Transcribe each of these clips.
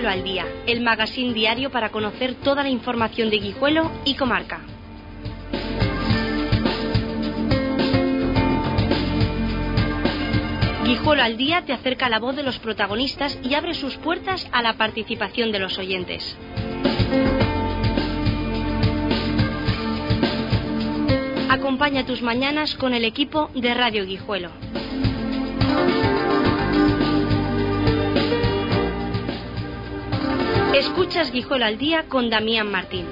Guijuelo al Día, el magazín diario para conocer toda la información de Guijuelo y comarca. Guijuelo al Día te acerca la voz de los protagonistas y abre sus puertas a la participación de los oyentes. Acompaña tus mañanas con el equipo de Radio Guijuelo. Escuchas Guijuelo al Día con Damián Martín.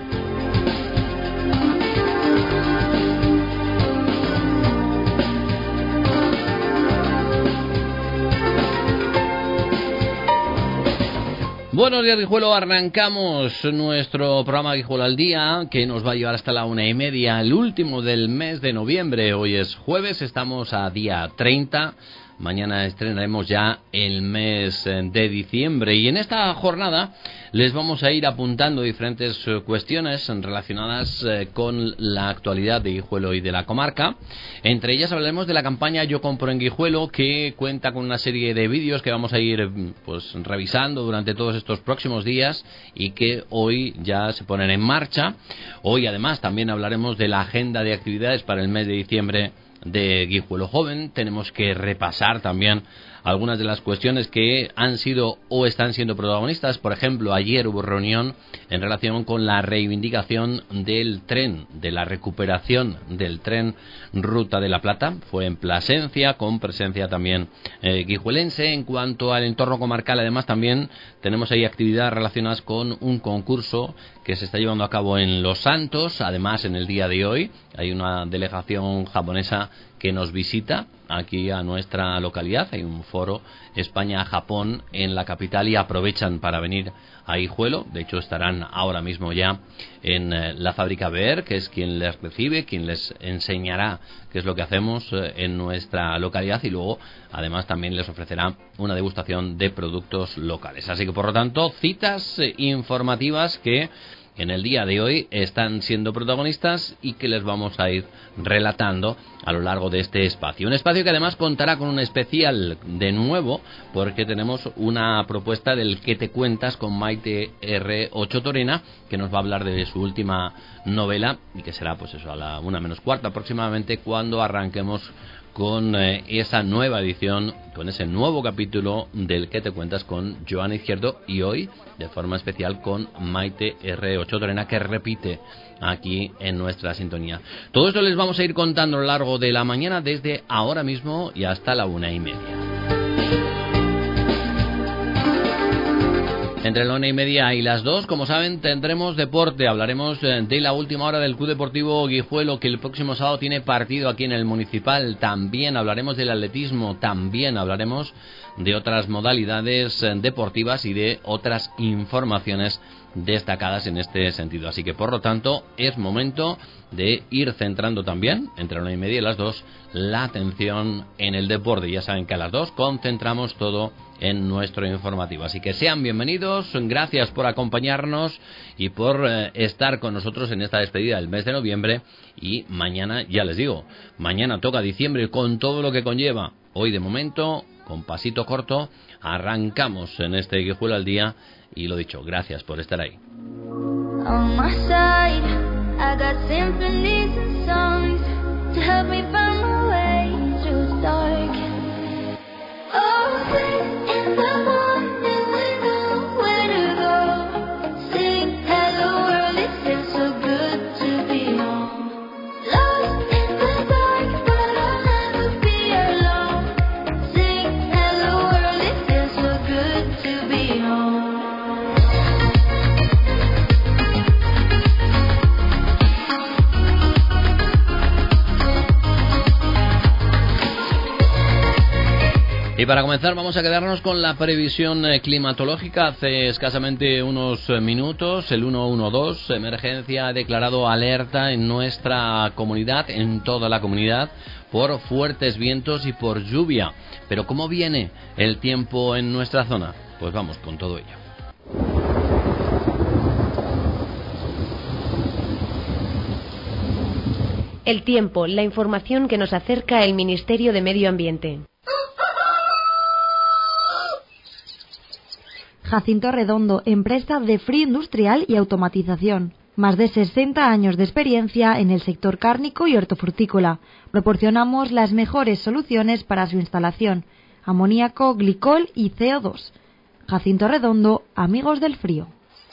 Buenos días, Guijuelo. Arrancamos nuestro programa Guijuelo al Día, que nos va a llevar hasta la 1:30, el último del mes de noviembre. Hoy es jueves, estamos a día 30. Mañana estrenaremos ya el mes de diciembre. Y en esta jornada les vamos a ir apuntando diferentes cuestiones relacionadas con la actualidad de Guijuelo y de la comarca. Entre ellas hablaremos de la campaña Yo Compro en Guijuelo, que cuenta con una serie de vídeos que vamos a ir revisando durante todos estos próximos días y que hoy ya se ponen en marcha. Hoy además también hablaremos de la agenda de actividades para el mes de diciembre de Guijuelo Joven. Tenemos que repasar también algunas de las cuestiones que han sido o están siendo protagonistas. Por ejemplo, ayer hubo reunión en relación con la reivindicación del tren, de la recuperación del tren Ruta de la Plata. Fue en Plasencia, con presencia también guijuelense. En cuanto al entorno comarcal, además también tenemos ahí actividades relacionadas con un concurso que se está llevando a cabo en Los Santos. Además, en el día de hoy hay una delegación japonesa que nos visita aquí a nuestra localidad. Hay un foro España-Japón en la capital y aprovechan para venir a Guijuelo. De hecho, estarán ahora mismo ya en la fábrica Beer, que es quien les recibe, quien les enseñará qué es lo que hacemos en nuestra localidad, y luego además también les ofrecerá una degustación de productos locales. Así que, por lo tanto, citas informativas que en el día de hoy están siendo protagonistas y que les vamos a ir relatando a lo largo de este espacio. Un espacio que además contará con un especial de nuevo, porque tenemos una propuesta del ¿Qué te cuentas? Con Maite R. Ochotorena, que nos va a hablar de su última novela y que será pues eso a la 1:15 aproximadamente cuando arranquemos con esa nueva edición, con ese nuevo capítulo del ¿Qué te cuentas? Con Joana Izquierdo, y hoy de forma especial con Maite R. Ochotorena, que repite aquí en nuestra sintonía. Todo esto les vamos a ir contando a lo largo de la mañana, desde ahora mismo y hasta la 1:30. Entre la 1:30 y las 2, como saben, tendremos deporte. Hablaremos de la última hora del Club Deportivo Guijuelo, que el próximo sábado tiene partido aquí en el Municipal. También hablaremos del atletismo, también hablaremos de otras modalidades deportivas y de otras informaciones destacadas en este sentido. Así que, por lo tanto, es momento de ir centrando también, entre la 1:30 y las 2, la atención en el deporte. Ya saben que a las 2 concentramos todo en nuestro informativo. Así que sean bienvenidos, gracias por acompañarnos y por estar con nosotros en esta despedida del mes de noviembre. Y mañana, ya les digo, mañana toca diciembre con todo lo que conlleva. Hoy, de momento, con pasito corto, arrancamos en este Guijuelo al Día. Y lo dicho, gracias por estar ahí. On my side, I got symphonies and songs to help me find my way through the dark. Oh, in the morning we know where to go. Sing hello world, it feels so good to be home. Lost in the dark, but I'll never be alone. Sing hello world, it feels so good to be home. Y para comenzar vamos a quedarnos con la previsión climatológica. Hace escasamente unos minutos el 112, emergencia, ha declarado alerta en nuestra comunidad, en toda la comunidad, por fuertes vientos y por lluvia. Pero ¿cómo viene el tiempo en nuestra zona? Pues vamos con todo ello. El tiempo, la información que nos acerca el Ministerio de Medio Ambiente. Jacinto Redondo, empresa de frío industrial y automatización. Más de 60 años de experiencia en el sector cárnico y hortofrutícola. Proporcionamos las mejores soluciones para su instalación: amoníaco, glicol y CO2. Jacinto Redondo, amigos del frío.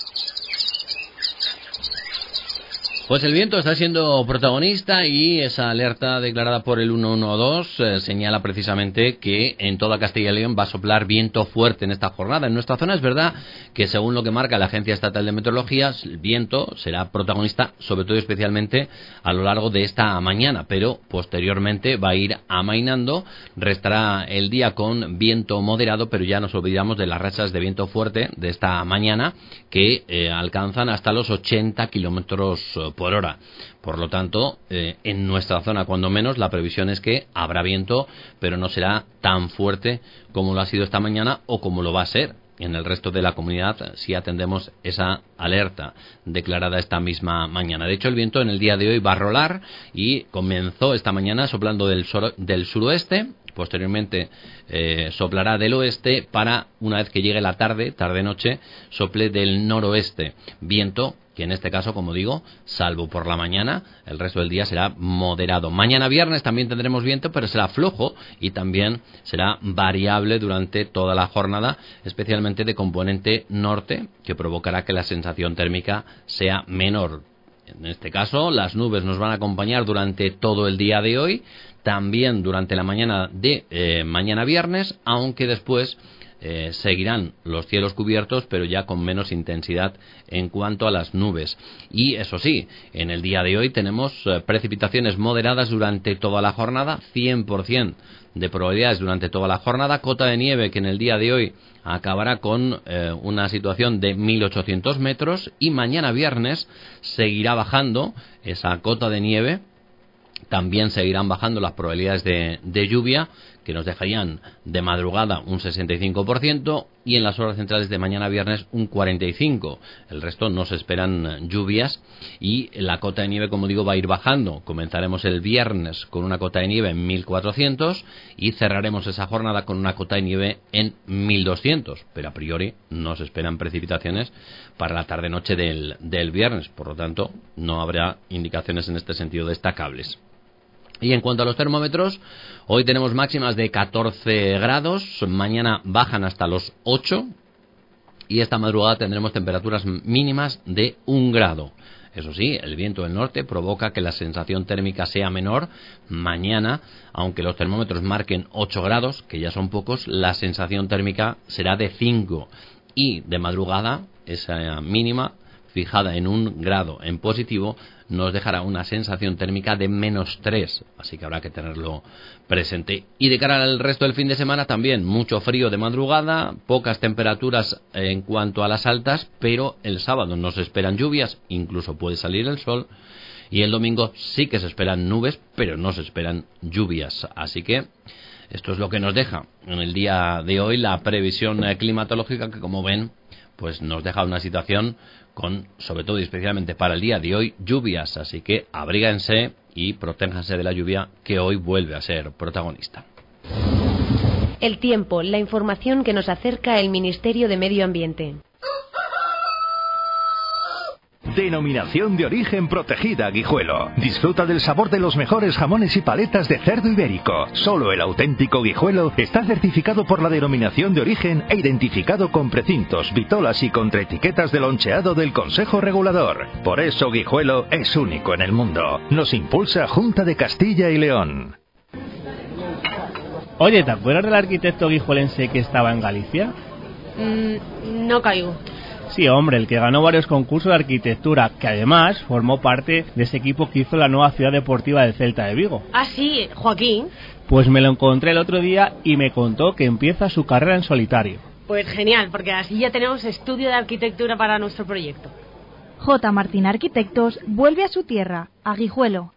Pues el viento está siendo protagonista y esa alerta declarada por el 112 señala precisamente que en toda Castilla y León va a soplar viento fuerte en esta jornada. En nuestra zona es verdad que según lo que marca la Agencia Estatal de Meteorología, el viento será protagonista sobre todo y especialmente a lo largo de esta mañana, pero posteriormente va a ir amainando, restará el día con viento moderado, pero ya nos olvidamos de las rachas de viento fuerte de esta mañana que alcanzan hasta los 80 kilómetros por hora. Por lo tanto, en nuestra zona, cuando menos, la previsión es que habrá viento, pero no será tan fuerte como lo ha sido esta mañana o como lo va a ser en el resto de la comunidad si atendemos esa alerta declarada esta misma mañana. De hecho, el viento en el día de hoy va a rolar y comenzó esta mañana soplando del suroeste. Posteriormente soplará del oeste para, una vez que llegue la tarde-noche, sople del noroeste. Viento que en este caso, como digo, salvo por la mañana, el resto del día será moderado. Mañana viernes también tendremos viento, pero será flojo y también será variable durante toda la jornada, especialmente de componente norte, que provocará que la sensación térmica sea menor. En este caso, las nubes nos van a acompañar durante todo el día de hoy, también durante la mañana de mañana viernes, aunque después seguirán los cielos cubiertos, pero ya con menos intensidad en cuanto a las nubes. Y eso sí, en el día de hoy tenemos precipitaciones moderadas durante toda la jornada, 100% de probabilidades durante toda la jornada, cota de nieve que en el día de hoy acabará con una situación de 1.800 metros y mañana viernes seguirá bajando esa cota de nieve. También seguirán bajando las probabilidades de lluvia, que nos dejarían de madrugada un 65% y en las horas centrales de mañana viernes un 45%. El resto no se esperan lluvias y la cota de nieve, como digo, va a ir bajando. Comenzaremos el viernes con una cota de nieve en 1.400 y cerraremos esa jornada con una cota de nieve en 1.200. Pero a priori no se esperan precipitaciones para la tarde-noche del viernes. Por lo tanto, no habrá indicaciones en este sentido destacables. Y en cuanto a los termómetros, hoy tenemos máximas de 14 grados, mañana bajan hasta los 8 y esta madrugada tendremos temperaturas mínimas de 1 grado. Eso sí, el viento del norte provoca que la sensación térmica sea menor. Mañana, aunque los termómetros marquen 8 grados, que ya son pocos, la sensación térmica será de 5 y de madrugada esa mínima fijada en 1 grado en positivo nos dejará una sensación térmica de -3, así que habrá que tenerlo presente. Y de cara al resto del fin de semana también mucho frío de madrugada, pocas temperaturas en cuanto a las altas, pero el sábado no se esperan lluvias, incluso puede salir el sol, y el domingo sí que se esperan nubes, pero no se esperan lluvias, así que esto es lo que nos deja en el día de hoy la previsión climatológica, que como ven pues nos deja una situación con, sobre todo y especialmente para el día de hoy, lluvias, así que abríguense y protéjanse de la lluvia, que hoy vuelve a ser protagonista. El tiempo, la información que nos acerca el Ministerio de Medio Ambiente. Denominación de origen protegida Guijuelo. Disfruta del sabor de los mejores jamones y paletas de cerdo ibérico. Solo el auténtico Guijuelo está certificado por la denominación de origen e identificado con precintos, vitolas y contraetiquetas de loncheado del Consejo Regulador. Por eso Guijuelo es único en el mundo. Nos impulsa Junta de Castilla y León. Oye, ¿te acuerdas del arquitecto guijuelense que estaba en Galicia? No caigo. Sí, hombre, el que ganó varios concursos de arquitectura, que además formó parte de ese equipo que hizo la nueva ciudad deportiva del Celta de Vigo. Ah, sí, Joaquín. Pues me lo encontré el otro día y me contó que empieza su carrera en solitario. Pues genial, porque así ya tenemos estudio de arquitectura para nuestro proyecto. J. Martín Arquitectos vuelve a su tierra, a Guijuelo.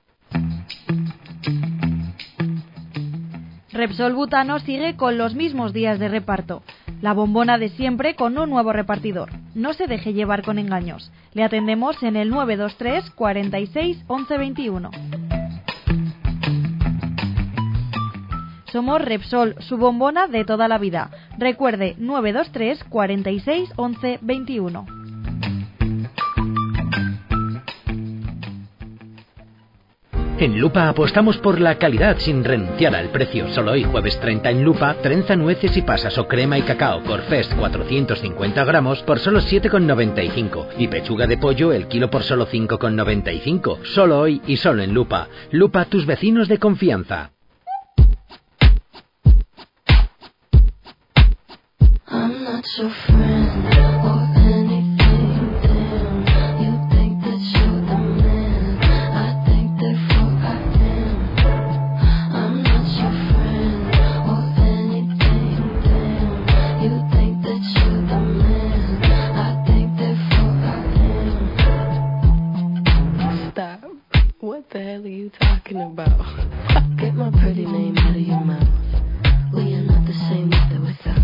Repsol Butano sigue con los mismos días de reparto. La bombona de siempre con un nuevo repartidor. No se deje llevar con engaños. Le atendemos en el 923 46 11 21. Somos Repsol, su bombona de toda la vida. Recuerde, 923 46 11 21. En Lupa apostamos por la calidad sin renunciar al precio. Solo hoy, jueves 30 en Lupa, trenza, nueces y pasas o crema y cacao Corfest 450 gramos por solo 7,95. Y pechuga de pollo el kilo por solo 5,95. Solo hoy y solo en Lupa. Lupa, tus vecinos de confianza. I'm not your friend or anything, damn. You think that you're the man, I think therefore I am. I'm not your friend or anything, damn. You think that you're the man, I think therefore I am. Stop. What the hell are you talking about? Get my pretty name out of your mouth. We are not the same with or without.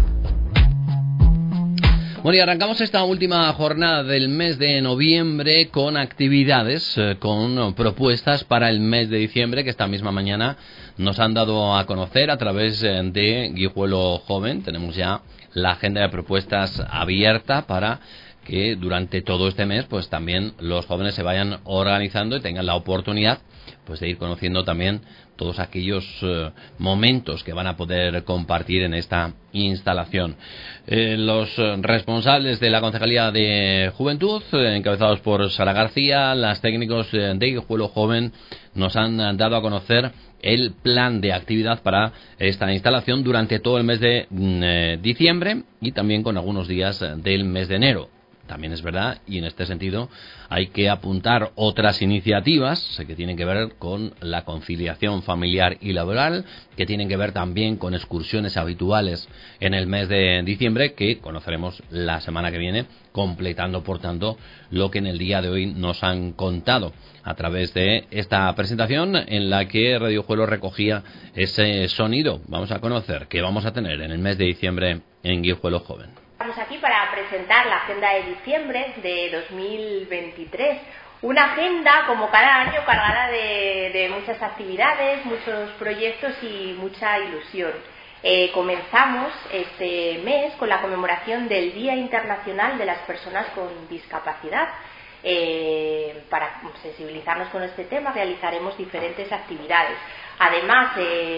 Bueno, y arrancamos esta última jornada del mes de noviembre con actividades, con propuestas para el mes de diciembre que esta misma mañana nos han dado a conocer a través de Guijuelo Joven. Tenemos ya la agenda de propuestas abierta para que durante todo este mes pues también los jóvenes se vayan organizando y tengan la oportunidad pues de ir conociendo también todos aquellos momentos que van a poder compartir en esta instalación. Los responsables de la Concejalía de Juventud, encabezados por Sara García, las técnicos de Guijuelo Joven, nos han dado a conocer el plan de actividad para esta instalación durante todo el mes de diciembre y también con algunos días del mes de enero. También es verdad, y en este sentido hay que apuntar otras iniciativas que tienen que ver con la conciliación familiar y laboral, que tienen que ver también con excursiones habituales en el mes de diciembre, que conoceremos la semana que viene, completando, por tanto, lo que en el día de hoy nos han contado a través de esta presentación en la que Radio Guijuelo recogía ese sonido. Vamos a conocer qué vamos a tener en el mes de diciembre en Guijuelo Joven. Estamos aquí para presentar la agenda de diciembre de 2023. Una agenda, como cada año, cargada de muchas actividades, muchos proyectos y mucha ilusión. Comenzamos este mes con la conmemoración del Día Internacional de las Personas con Discapacidad. Para sensibilizarnos con este tema realizaremos diferentes actividades. Además,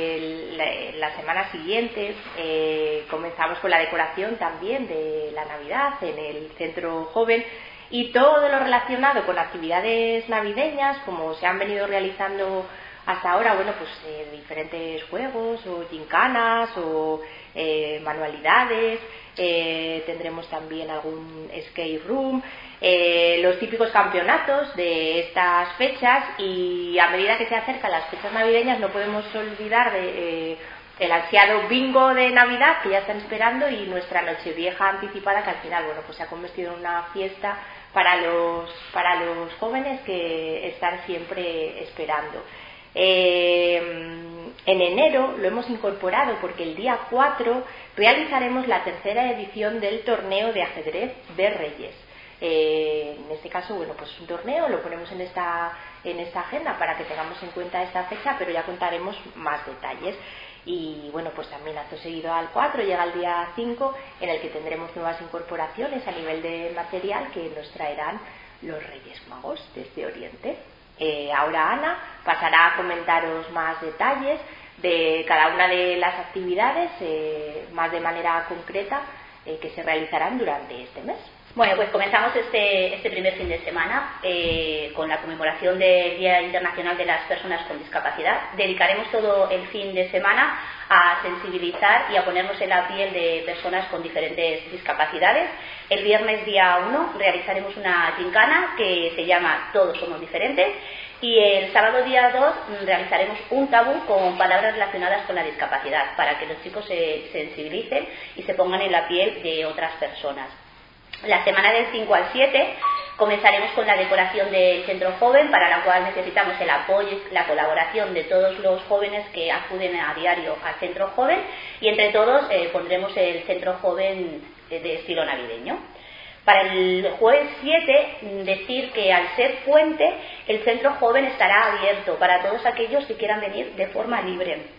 la semana siguiente comenzamos con la decoración también de la Navidad en el Centro Joven y todo lo relacionado con actividades navideñas, como se han venido realizando hasta ahora, bueno, pues diferentes juegos o gincanas o manualidades. Tendremos también algún escape room, los típicos campeonatos de estas fechas, y a medida que se acercan las fechas navideñas no podemos olvidar el ansiado bingo de Navidad que ya están esperando, y nuestra Nochevieja anticipada, que al final, bueno, pues se ha convertido en una fiesta para los jóvenes que están siempre esperando. En enero lo hemos incorporado porque el día 4 realizaremos la tercera edición del torneo de ajedrez de Reyes. En este caso, bueno, pues un torneo, lo ponemos en esta agenda para que tengamos en cuenta esta fecha, pero ya contaremos más detalles. Y bueno, pues también acto seguido al 4 llega el día 5, en el que tendremos nuevas incorporaciones a nivel de material que nos traerán los Reyes Magos desde Oriente. Ahora Ana pasará a comentaros más detalles de cada una de las actividades, más de manera concreta, que se realizarán durante este mes. Bueno, pues comenzamos este primer fin de semana con la conmemoración del Día Internacional de las Personas con Discapacidad. Dedicaremos todo el fin de semana a sensibilizar y a ponernos en la piel de personas con diferentes discapacidades. El viernes día 1 realizaremos una gincana que se llama Todos somos diferentes, y el sábado día 2 realizaremos un tabú con palabras relacionadas con la discapacidad para que los chicos se sensibilicen y se pongan en la piel de otras personas. La semana del 5 al 7 comenzaremos con la decoración del Centro Joven, para la cual necesitamos el apoyo y la colaboración de todos los jóvenes que acuden a diario al Centro Joven, y entre todos pondremos el Centro Joven de estilo navideño. Para el jueves 7, decir que al ser puente, el Centro Joven estará abierto para todos aquellos que quieran venir de forma libre.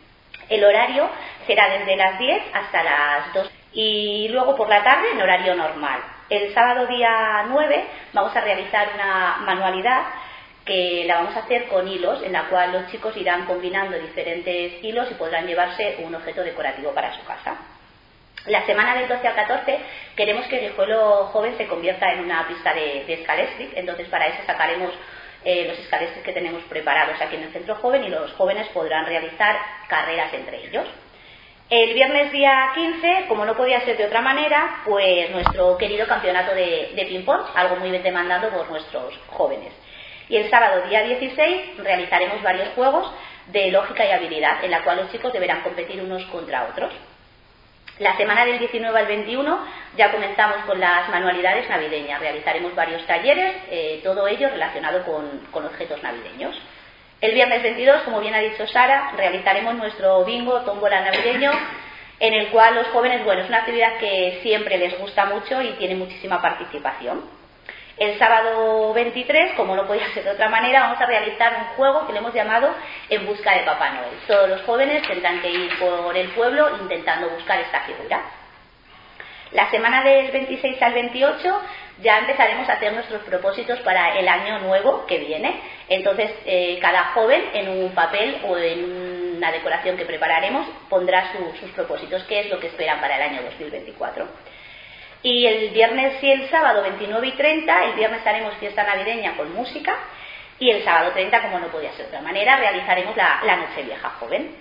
El horario será desde las 10 hasta las 2 y luego por la tarde en horario normal. El sábado día 9 vamos a realizar una manualidad que la vamos a hacer con hilos, en la cual los chicos irán combinando diferentes hilos y podrán llevarse un objeto decorativo para su casa. La semana del 12 al 14 queremos que el Guijuelo Joven se convierta en una pista de scalestric, entonces para eso sacaremos los scalestric que tenemos preparados aquí en el Centro Joven y los jóvenes podrán realizar carreras entre ellos. El viernes día 15, como no podía ser de otra manera, pues nuestro querido campeonato de ping-pong, algo muy bien demandado por nuestros jóvenes. Y el sábado día 16 realizaremos varios juegos de lógica y habilidad, en la cual los chicos deberán competir unos contra otros. La semana del 19 al 21 ya comenzamos con las manualidades navideñas. Realizaremos varios talleres, todo ello relacionado con objetos navideños. El viernes 22, como bien ha dicho Sara, realizaremos nuestro bingo tómbola navideño, en el cual los jóvenes, bueno, es una actividad que siempre les gusta mucho y tiene muchísima participación. El sábado 23, como no podía ser de otra manera, vamos a realizar un juego que le hemos llamado En busca de Papá Noel. Todos los jóvenes tendrán que ir por el pueblo intentando buscar esta figura. La semana del 26 al 28 ya empezaremos a hacer nuestros propósitos para el año nuevo que viene. Entonces, cada joven en un papel o en una decoración que prepararemos pondrá sus propósitos, qué es lo que esperan para el año 2024. Y el viernes y el sábado 29 y 30, el viernes haremos fiesta navideña con música y el sábado 30, como no podía ser de otra manera, realizaremos la Nochevieja Joven.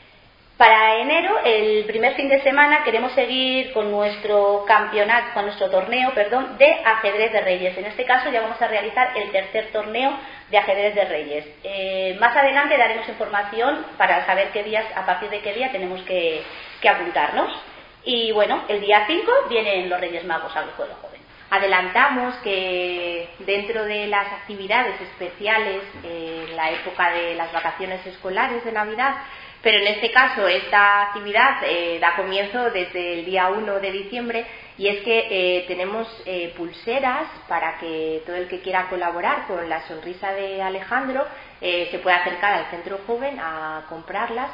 Para enero, el primer fin de semana, queremos seguir con nuestro torneo de ajedrez de Reyes. En este caso ya vamos a realizar el tercer torneo de ajedrez de Reyes. Más adelante daremos información para saber a partir de qué día tenemos que apuntarnos. Y bueno, el día 5 vienen los Reyes Magos al Guijuelo Joven. Adelantamos que dentro de las actividades especiales en la época de las vacaciones escolares de Navidad, pero en este caso esta actividad da comienzo desde el día 1 de diciembre y es que tenemos pulseras para que todo el que quiera colaborar con la sonrisa de Alejandro se pueda acercar al Centro Joven a comprarlas.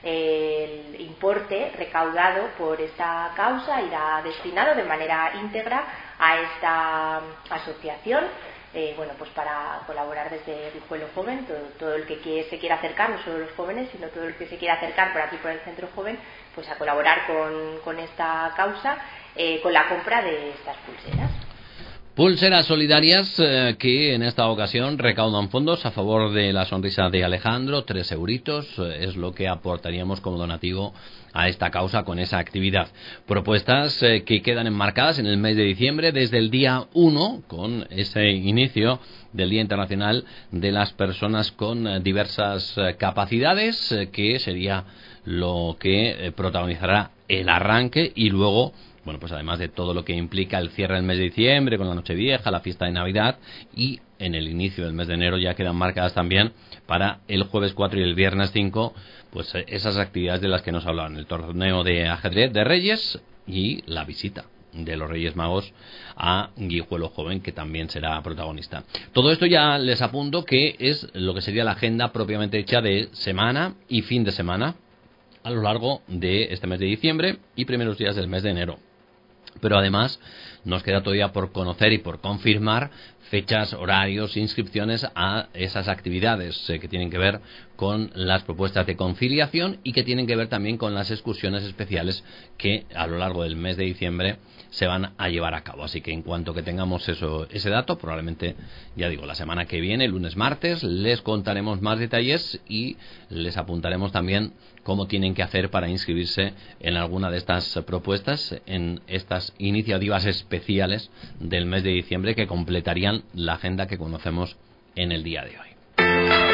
El importe recaudado por esta causa irá destinado de manera íntegra a esta asociación, pues para colaborar desde Guijuelo Joven, todo el que se quiera acercar, no solo los jóvenes, sino todo el que se quiera acercar por aquí por el Centro Joven, pues a colaborar con esta causa, con la compra de estas pulseras. Pulseras solidarias que en esta ocasión recaudan fondos a favor de la sonrisa de Alejandro. 3 euritos es lo que aportaríamos como donativo a esta causa con esa actividad. Propuestas que quedan enmarcadas en el mes de diciembre desde el día 1 con ese inicio del Día Internacional de las Personas con diversas capacidades, que sería lo que protagonizará el arranque y luego, bueno, pues además de todo lo que implica el cierre del mes de diciembre con la Nochevieja, la fiesta de Navidad y en el inicio del mes de enero ya quedan marcadas también para el jueves 4 y el viernes 5 pues esas actividades de las que nos hablaban, el torneo de ajedrez de Reyes y la visita de los Reyes Magos a Guijuelo Joven, que también será protagonista. Todo esto ya les apunto que es lo que sería la agenda propiamente hecha de semana y fin de semana a lo largo de este mes de diciembre y primeros días del mes de enero. Pero además nos queda todavía por conocer y por confirmar fechas, horarios, inscripciones a esas actividades que tienen que ver con las propuestas de conciliación y que tienen que ver también con las excursiones especiales que a lo largo del mes de diciembre se van a llevar a cabo. Así que en cuanto que tengamos ese dato, probablemente, ya digo, la semana que viene, lunes, martes, les contaremos más detalles y les apuntaremos también cómo tienen que hacer para inscribirse en alguna de estas propuestas, en estas iniciativas especiales del mes de diciembre que completarían la agenda que conocemos en el día de hoy.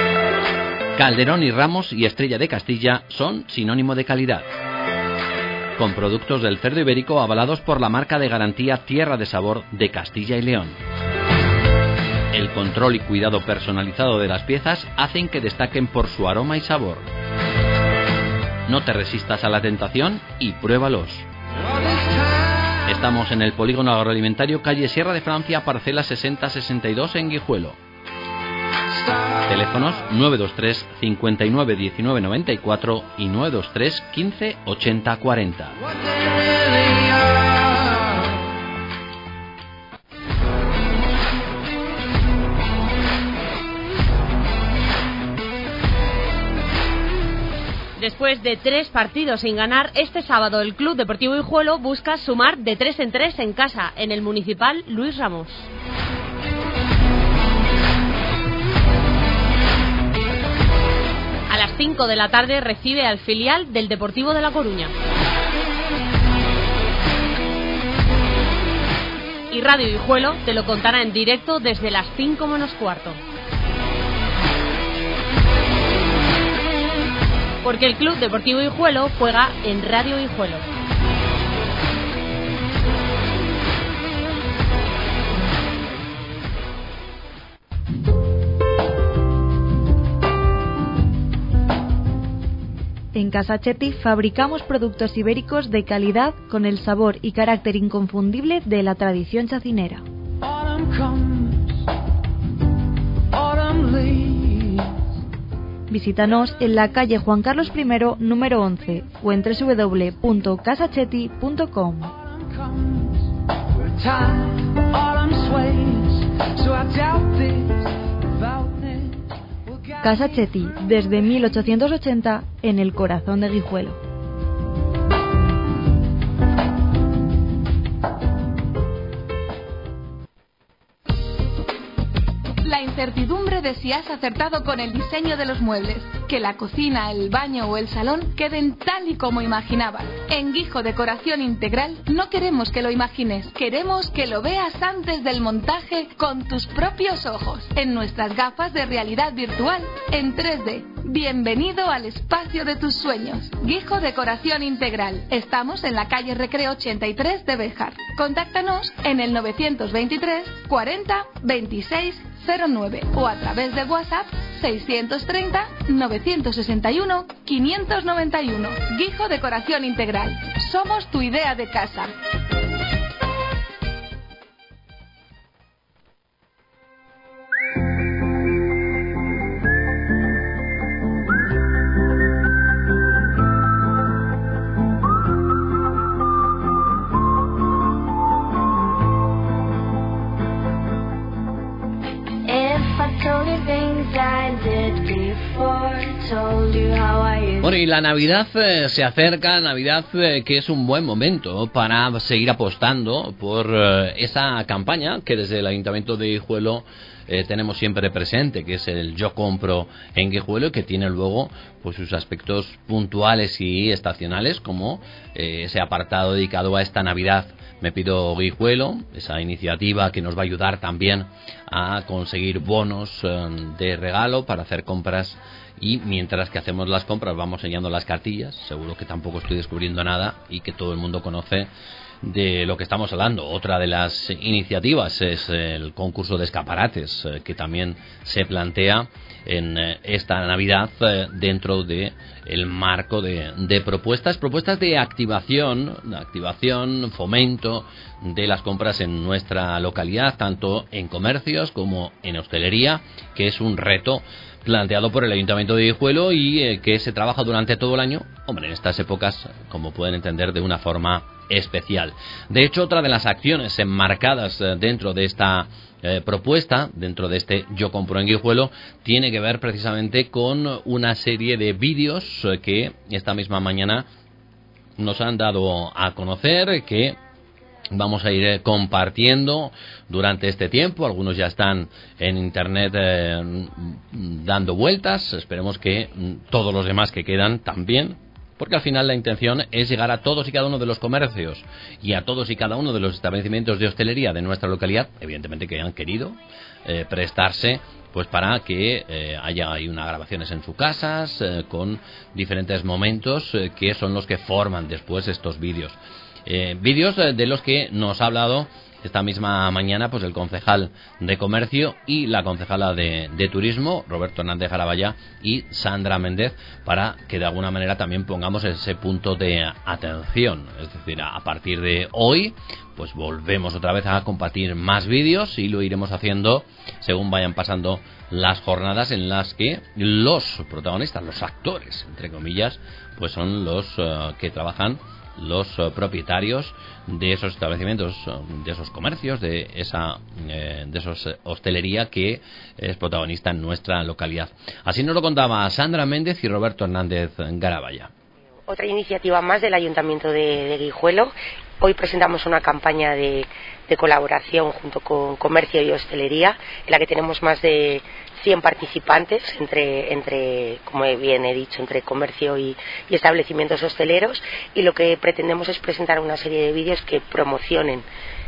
Calderón y Ramos y Estrella de Castilla son sinónimo de calidad. Con productos del cerdo ibérico avalados por la marca de garantía Tierra de Sabor de Castilla y León. El control y cuidado personalizado de las piezas hacen que destaquen por su aroma y sabor. No te resistas a la tentación y pruébalos. Estamos en el Polígono Agroalimentario, calle Sierra de Francia, parcela 6062 en Guijuelo. Teléfonos 923 59 19 94 y 923 15 80 40. Después de 3 partidos sin ganar, este sábado el Club Deportivo Guijuelo busca sumar de 3 en 3 en casa, en el Municipal Luis Ramos. A las 5 de la tarde recibe al filial del Deportivo de La Coruña. Y Radio Guijuelo te lo contará en directo desde las 5 menos cuarto. Porque el Club Deportivo Guijuelo juega en Radio Guijuelo. En Casa Chetti fabricamos productos ibéricos de calidad con el sabor y carácter inconfundible de la tradición chacinera. Visítanos en la calle Juan Carlos I, número 11, o en www.casachetti.com. Casa Chetti, desde 1880, en el corazón de Guijuelo. La incertidumbre de si has acertado con el diseño de los muebles, que la cocina, el baño o el salón queden tal y como imaginabas. En Guijo Decoración Integral no queremos que lo imagines, queremos que lo veas antes del montaje con tus propios ojos, en nuestras gafas de realidad virtual, en 3D. Bienvenido al espacio de tus sueños. Guijo Decoración Integral. Estamos en la calle Recreo 83 de Béjar. Contáctanos en el 923 40 26 09 o a través de WhatsApp 630 961 591. Guijo Decoración Integral. Somos tu idea de casa. Bueno, y la Navidad se acerca, Navidad que es un buen momento para seguir apostando por esa campaña que desde el Ayuntamiento de Guijuelo tenemos siempre presente, que es el Yo Compro en Guijuelo, que tiene luego pues sus aspectos puntuales y estacionales, como ese apartado dedicado a esta Navidad Me Pido Guijuelo, esa iniciativa que nos va a ayudar también a conseguir bonos de regalo para hacer compras, y mientras que hacemos las compras vamos sellando las cartillas. Seguro que tampoco estoy descubriendo nada y que todo el mundo conoce de lo que estamos hablando. Otra de las iniciativas es el concurso de escaparates, que también se plantea en esta Navidad dentro de el marco de propuestas de activación, fomento de las compras en nuestra localidad, tanto en comercios como en hostelería, que es un reto planteado por el Ayuntamiento de Guijuelo y que se trabaja durante todo el año, hombre, en estas épocas, como pueden entender, de una forma especial. De hecho, otra de las acciones enmarcadas dentro de esta propuesta, dentro de este Yo Compro en Guijuelo, tiene que ver precisamente con una serie de vídeos que esta misma mañana nos han dado a conocer, que vamos a ir compartiendo durante este tiempo. Algunos ya están en internet dando vueltas. Esperemos que todos los demás que quedan también, porque al final la intención es llegar a todos y cada uno de los comercios y a todos y cada uno de los establecimientos de hostelería de nuestra localidad, evidentemente que han querido prestarse pues para que haya ahí unas grabaciones en sus casas con diferentes momentos que son los que forman después estos vídeos. Vídeos de los que nos ha hablado esta misma mañana pues el concejal de Comercio y la concejala de Turismo, Roberto Hernández Garabaya y Sandra Méndez, para que de alguna manera también pongamos ese punto de atención. Es decir, a partir de hoy pues volvemos otra vez a compartir más vídeos y lo iremos haciendo según vayan pasando las jornadas en las que los protagonistas, los actores, entre comillas, pues son los que trabajan, los propietarios de esos establecimientos, de esos comercios, de esos hostelería que es protagonista en nuestra localidad. Así nos lo contaba Sandra Méndez y Roberto Hernández Garabaya. Otra iniciativa más del Ayuntamiento de Guijuelo. Hoy presentamos una campaña de colaboración junto con Comercio y Hostelería, en la que tenemos más de 100 participantes entre, como bien he dicho, entre comercio y establecimientos hosteleros, y lo que pretendemos es presentar una serie de vídeos que promocionen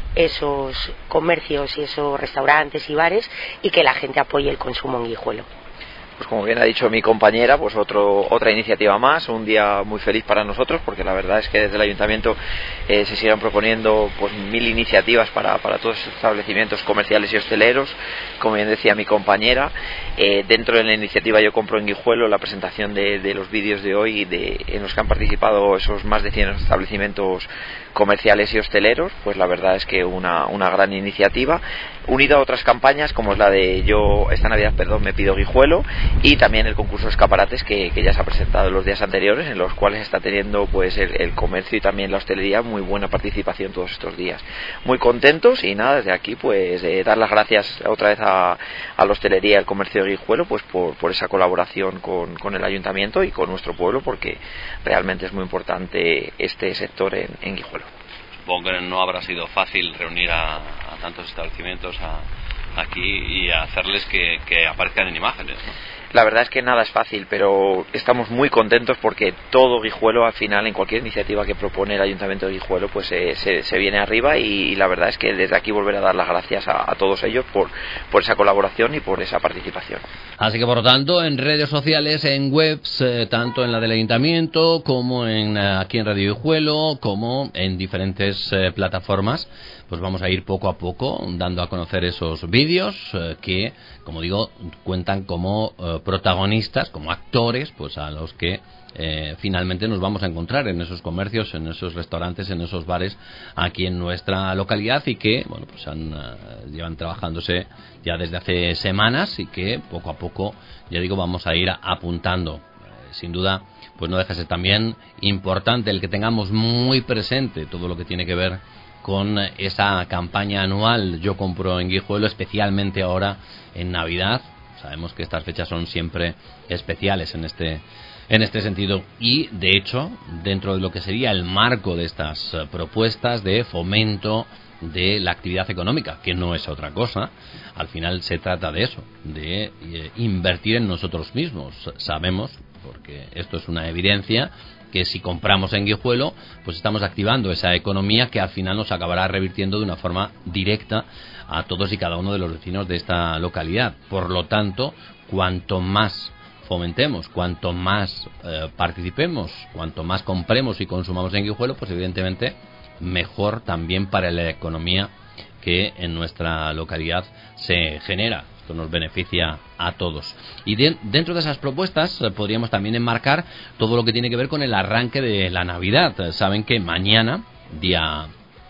esos comercios y esos restaurantes y bares y que la gente apoye el consumo en Guijuelo. Pues como bien ha dicho mi compañera, pues otra iniciativa más, un día muy feliz para nosotros, porque la verdad es que desde el Ayuntamiento se siguen proponiendo pues 1000 iniciativas para todos los establecimientos comerciales y hosteleros. Como bien decía mi compañera, dentro de la iniciativa Yo Compro en Guijuelo, la presentación de los vídeos de hoy en los que han participado esos más de 100 establecimientos comerciales y hosteleros, pues la verdad es que una gran iniciativa, unida a otras campañas como es la de esta Navidad me pido Guijuelo, y también el concurso de escaparates que ya se ha presentado los días anteriores, en los cuales está teniendo pues el comercio y también la hostelería muy buena participación todos estos días. Muy contentos, y nada, desde aquí pues dar las gracias otra vez a la hostelería y al comercio de Guijuelo pues por esa colaboración con el Ayuntamiento y con nuestro pueblo, porque realmente es muy importante este sector en Guijuelo. Supongo que no habrá sido fácil reunir a tantos establecimientos aquí y hacerles que aparezcan en imágenes, ¿no? La verdad es que nada es fácil, pero estamos muy contentos porque todo Guijuelo, al final, en cualquier iniciativa que propone el Ayuntamiento de Guijuelo, pues se viene arriba, y la verdad es que desde aquí volver a dar las gracias a todos ellos por esa colaboración y por esa participación. Así que, por lo tanto, en redes sociales, en webs, tanto en la del Ayuntamiento como aquí en Radio Guijuelo, como en diferentes plataformas, pues vamos a ir poco a poco dando a conocer esos vídeos que, como digo, cuentan como protagonistas, como actores, pues a los que finalmente nos vamos a encontrar en esos comercios, en esos restaurantes, en esos bares aquí en nuestra localidad, y que bueno, pues llevan trabajándose ya desde hace semanas, y que poco a poco, ya digo, vamos a ir apuntando. Sin duda, pues no deja de ser también importante el que tengamos muy presente todo lo que tiene que ver con esa campaña anual Yo Compro en Guijuelo, especialmente ahora en Navidad. Sabemos que estas fechas son siempre especiales en este sentido, y de hecho, dentro de lo que sería el marco de estas propuestas de fomento de la actividad económica, que no es otra cosa, al final se trata de eso, de invertir en nosotros mismos. Sabemos, porque esto es una evidencia, que si compramos en Guijuelo, pues estamos activando esa economía que al final nos acabará revirtiendo de una forma directa a todos y cada uno de los vecinos de esta localidad. Por lo tanto, cuanto más fomentemos, cuanto más participemos, cuanto más compremos y consumamos en Guijuelo, pues evidentemente mejor también para la economía que en nuestra localidad se genera. Esto nos beneficia a todos. Y dentro de esas propuestas podríamos también enmarcar todo lo que tiene que ver con el arranque de la Navidad. Saben que mañana, día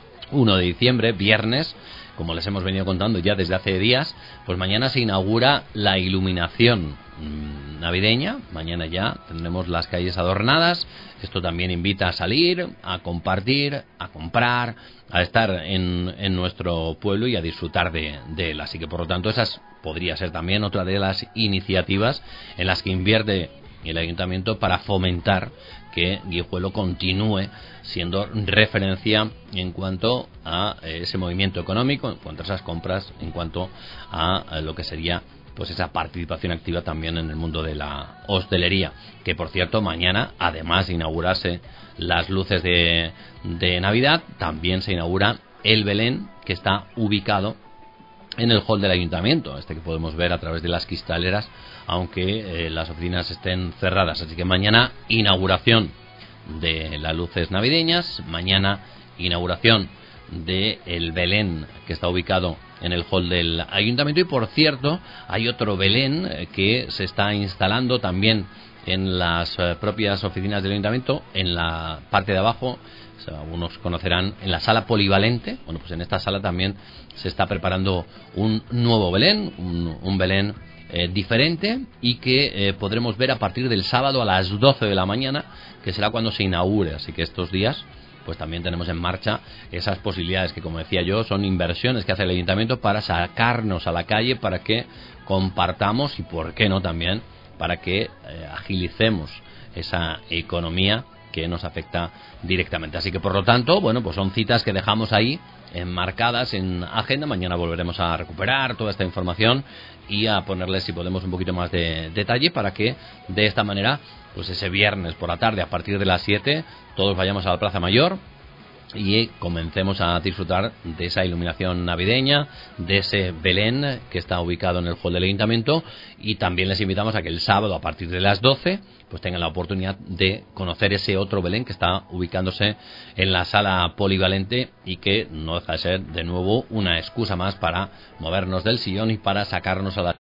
1 de diciembre, viernes, como les hemos venido contando ya desde hace días, pues mañana se inaugura la iluminación navideña. Mañana ya tendremos las calles adornadas. Esto también invita a salir, a compartir, a comprar, a estar en nuestro pueblo y a disfrutar de él. Así que, por lo tanto, esas podría ser también otra de las iniciativas en las que invierte el Ayuntamiento para fomentar que Guijuelo continúe siendo referencia en cuanto a ese movimiento económico, en cuanto a esas compras, en cuanto a lo que sería pues esa participación activa también en el mundo de la hostelería. Que, por cierto, mañana, además de inaugurarse las luces de Navidad, también se inaugura el Belén, que está ubicado en el hall del Ayuntamiento, que podemos ver a través de las cristaleras, aunque las oficinas estén cerradas. Así que mañana inauguración de las luces navideñas, mañana inauguración del Belén que está ubicado en el hall del Ayuntamiento. Y por cierto, hay otro Belén que se está instalando también en las propias oficinas del Ayuntamiento, en la parte de abajo, algunos conocerán, en la sala polivalente. Bueno, pues en esta sala también se está preparando un nuevo Belén, un Belén diferente, y que podremos ver a partir del sábado a las 12 de la mañana, que será cuando se inaugure. Así que estos días pues también tenemos en marcha esas posibilidades que, como decía yo, son inversiones que hace el Ayuntamiento para sacarnos a la calle, para que compartamos y, por qué no, también para que agilicemos esa economía que nos afecta directamente. Así que, por lo tanto, bueno, pues son citas que dejamos ahí enmarcadas en agenda. Mañana volveremos a recuperar toda esta información y a ponerles, si podemos, un poquito más de detalle, para que de esta manera, pues ese viernes por la tarde, a partir de las 7, todos vayamos a la Plaza Mayor y comencemos a disfrutar de esa iluminación navideña, de ese Belén que está ubicado en el hall del Ayuntamiento. Y también les invitamos a que el sábado, a partir de las 12, pues tengan la oportunidad de conocer ese otro Belén que está ubicándose en la sala polivalente, y que no deja de ser, de nuevo, una excusa más para movernos del sillón y para sacarnos a la